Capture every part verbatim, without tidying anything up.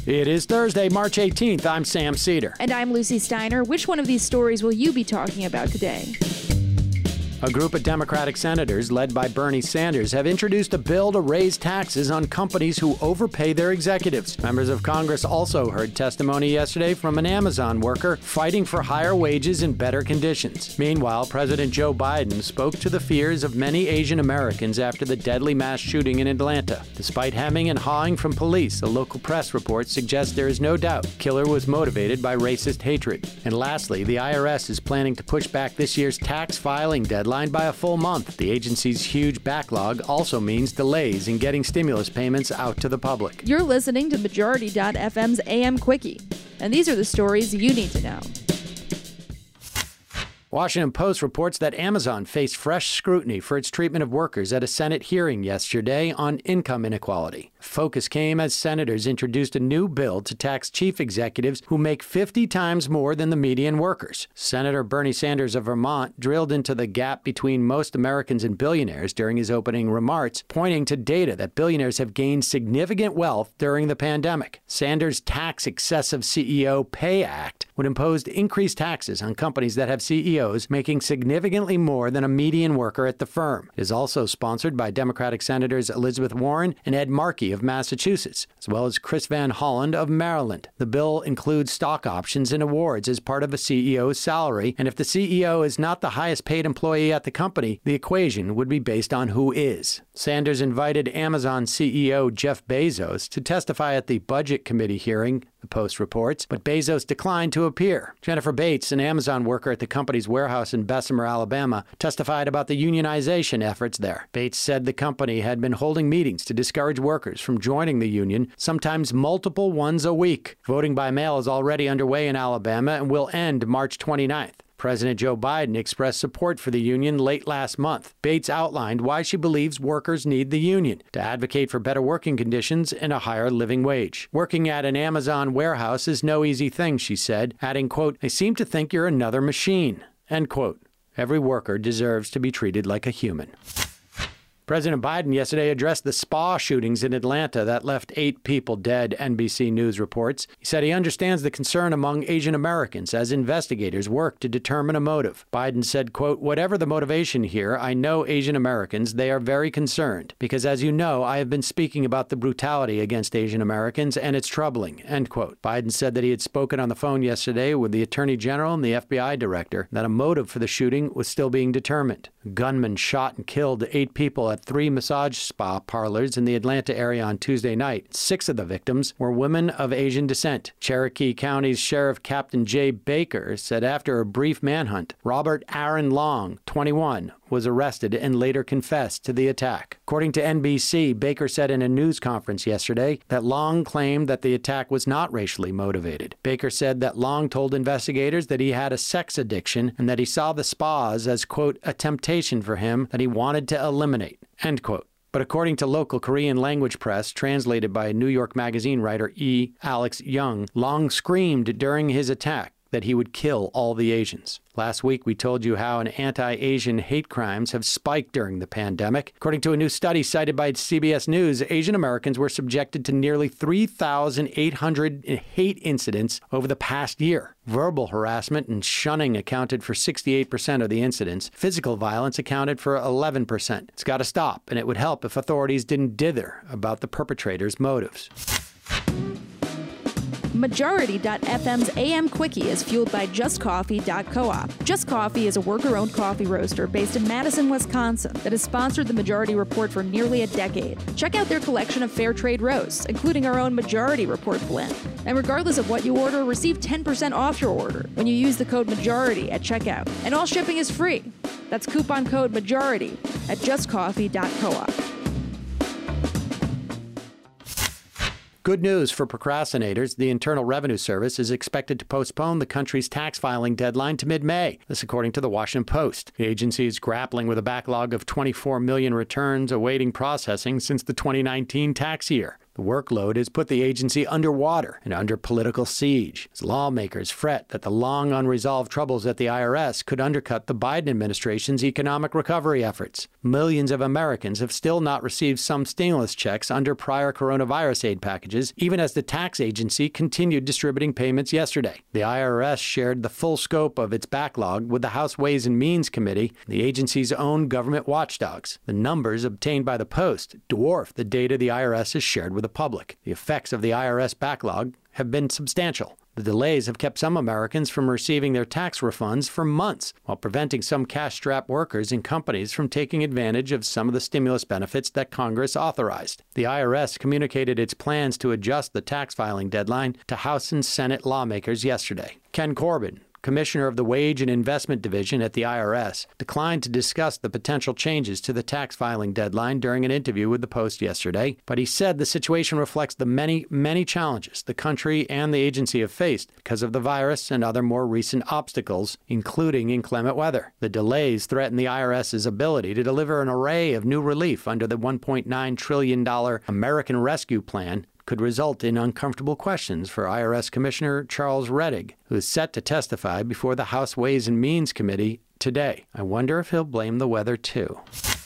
It is Thursday, March eighteenth. I'm Sam Cedar. And I'm Lucy Steiner. Which one of these stories will you be talking about today? A group of Democratic senators, led by Bernie Sanders, have introduced a bill to raise taxes on companies who overpay their executives. Members of Congress also heard testimony yesterday from an Amazon worker fighting for higher wages and better conditions. Meanwhile, President Joe Biden spoke to the fears of many Asian Americans after the deadly mass shooting in Atlanta. Despite hemming and hawing from police, a local press report suggests there is no doubt killer was motivated by racist hatred. And lastly, the I R S is planning to push back this year's tax filing deadline by a full month. The agency's huge backlog also means delays in getting stimulus payments out to the public. You're listening to Majority dot F M's A M Quickie, and these are the stories you need to know. Washington Post reports that Amazon faced fresh scrutiny for its treatment of workers at a Senate hearing yesterday on income inequality. Focus came as senators introduced a new bill to tax chief executives who make fifty times more than the median workers. Senator Bernie Sanders of Vermont drilled into the gap between most Americans and billionaires during his opening remarks, pointing to data that billionaires have gained significant wealth during the pandemic. Sanders' Tax Excessive C E O Pay Act would impose increased taxes on companies that have C E Os making significantly more than a median worker at the firm. It is also sponsored by Democratic Senators Elizabeth Warren and Ed Markey of Massachusetts, as well as Chris Van Hollen of Maryland. The bill includes stock options and awards as part of a C E O's salary, and if the C E O is not the highest paid employee at the company, the equation would be based on who is. Sanders invited Amazon C E O Jeff Bezos to testify at the Budget Committee hearing, the Post reports, but Bezos declined to appear. Jennifer Bates, an Amazon worker at the company's warehouse in Bessemer, Alabama, testified about the unionization efforts there. Bates said the company had been holding meetings to discourage workers from joining the union, sometimes multiple ones a week. Voting by mail is already underway in Alabama and will end March twenty-ninth. President Joe Biden expressed support for the union late last month. Bates outlined why she believes workers need the union to advocate for better working conditions and a higher living wage. Working at an Amazon warehouse is no easy thing, she said, adding, quote, "I seem to think you're another machine," end quote. Every worker deserves to be treated like a human. President Biden yesterday addressed the spa shootings in Atlanta that left eight people dead, N B C News reports. He said he understands the concern among Asian Americans as investigators work to determine a motive. Biden said, quote, "Whatever the motivation here, I know Asian Americans, they are very concerned. Because as you know, I have been speaking about the brutality against Asian Americans, and it's troubling," end quote. Biden said that he had spoken on the phone yesterday with the Attorney General and the F B I director, that a motive for the shooting was still being determined. A gunman shot and killed eight people at three massage spa parlors in the Atlanta area on Tuesday night. Six of the victims were women of Asian descent. Cherokee County's Sheriff Captain Jay Baker said after a brief manhunt, Robert Aaron Long, twenty-one, was arrested and later confessed to the attack. According to N B C, Baker said in a news conference yesterday that Long claimed that the attack was not racially motivated. Baker said that Long told investigators that he had a sex addiction and that he saw the spas as, quote, a temptation for him that he wanted to eliminate, end quote. But according to local Korean language press, translated by New York Magazine writer E. Alex Young, Long screamed during his attack that he would kill all the Asians. Last week, we told you how an anti-Asian hate crimes have spiked during the pandemic. According to a new study cited by C B S News, Asian Americans were subjected to nearly three thousand eight hundred hate incidents over the past year. Verbal harassment and shunning accounted for sixty-eight percent of the incidents. Physical violence accounted for eleven percent. It's got to stop, and it would help if authorities didn't dither about the perpetrators' motives. Majority dot F M's A M Quickie is fueled by Just Coffee dot coop. Just Coffee is a worker-owned coffee roaster based in Madison, Wisconsin that has sponsored the Majority Report for nearly a decade. Check out their collection of fair trade roasts, including our own Majority Report blend. And regardless of what you order, receive ten percent off your order when you use the code MAJORITY at checkout. And all shipping is free. That's coupon code MAJORITY at Just Coffee dot coop. Good news for procrastinators. The Internal Revenue Service is expected to postpone the country's tax filing deadline to mid-May. This according to the Washington Post. The agency is grappling with a backlog of twenty-four million returns awaiting processing since the twenty nineteen tax year. The workload has put the agency underwater and under political siege as lawmakers fret that the long unresolved troubles at the I R S could undercut the Biden administration's economic recovery efforts. Millions of Americans have still not received some stimulus checks under prior coronavirus aid packages, even as the tax agency continued distributing payments yesterday. The I R S shared the full scope of its backlog with the House Ways and Means Committee, the agency's own government watchdogs. The numbers obtained by the Post dwarf the data the I R S has shared with the public. The effects of the I R S backlog have been substantial. The delays have kept some Americans from receiving their tax refunds for months, while preventing some cash-strapped workers and companies from taking advantage of some of the stimulus benefits that Congress authorized. The I R S communicated its plans to adjust the tax filing deadline to House and Senate lawmakers yesterday. Ken Corbin, Commissioner of the Wage and Investment Division at the I R S, declined to discuss the potential changes to the tax filing deadline during an interview with the Post yesterday, but he said the situation reflects the many, many challenges the country and the agency have faced because of the virus and other more recent obstacles, including inclement weather. The delays threaten the IRS's ability to deliver an array of new relief under the one point nine trillion dollars American Rescue Plan, could result in uncomfortable questions for I R S Commissioner Charles Rettig, who is set to testify before the House Ways and Means Committee today. I wonder if he'll blame the weather, too.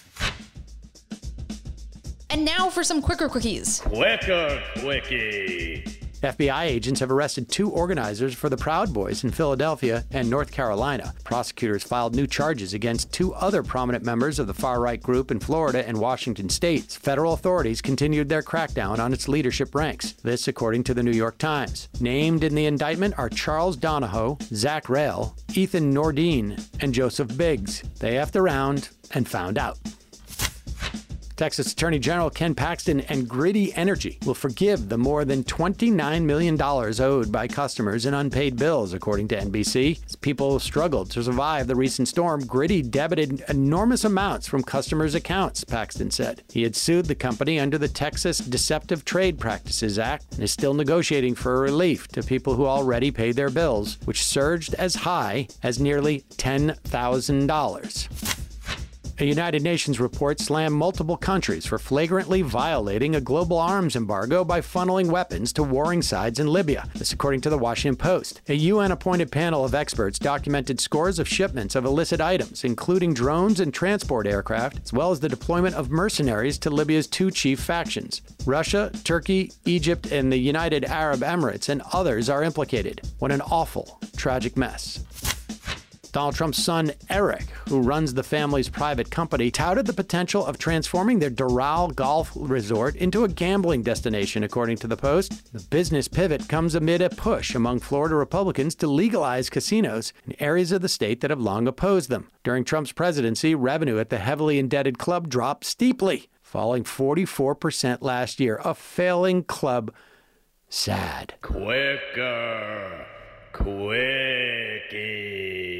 And now for some quicker quickies. Quicker quickie. F B I agents have arrested two organizers for the Proud Boys in Philadelphia and North Carolina. Prosecutors filed new charges against two other prominent members of the far-right group in Florida and Washington states. Federal authorities continued their crackdown on its leadership ranks. This, according to the New York Times. Named in the indictment are Charles Donahoe, Zach Rail, Ethan Nordine, and Joseph Biggs. They effed around and found out. Texas Attorney General Ken Paxton and Griddy Energy will forgive the more than twenty-nine million dollars owed by customers in unpaid bills, according to N B C. As people struggled to survive the recent storm, Griddy debited enormous amounts from customers' accounts, Paxton said. He had sued the company under the Texas Deceptive Trade Practices Act and is still negotiating for relief to people who already paid their bills, which surged as high as nearly ten thousand dollars. A United Nations report slammed multiple countries for flagrantly violating a global arms embargo by funneling weapons to warring sides in Libya. This according to the Washington Post. A U N-appointed panel of experts documented scores of shipments of illicit items, including drones and transport aircraft, as well as the deployment of mercenaries to Libya's two chief factions. Russia, Turkey, Egypt, and the United Arab Emirates and others are implicated. What an awful, tragic mess. Donald Trump's son, Eric, who runs the family's private company, touted the potential of transforming their Doral Golf Resort into a gambling destination, according to the Post. The business pivot comes amid a push among Florida Republicans to legalize casinos in areas of the state that have long opposed them. During Trump's presidency, revenue at the heavily indebted club dropped steeply, falling forty-four percent last year. A failing club. Sad. Quicker quickie.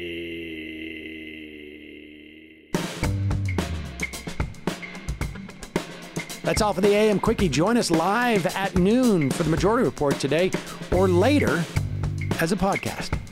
That's all for the A M Quickie. Join us live at noon for the Majority Report today or later as a podcast.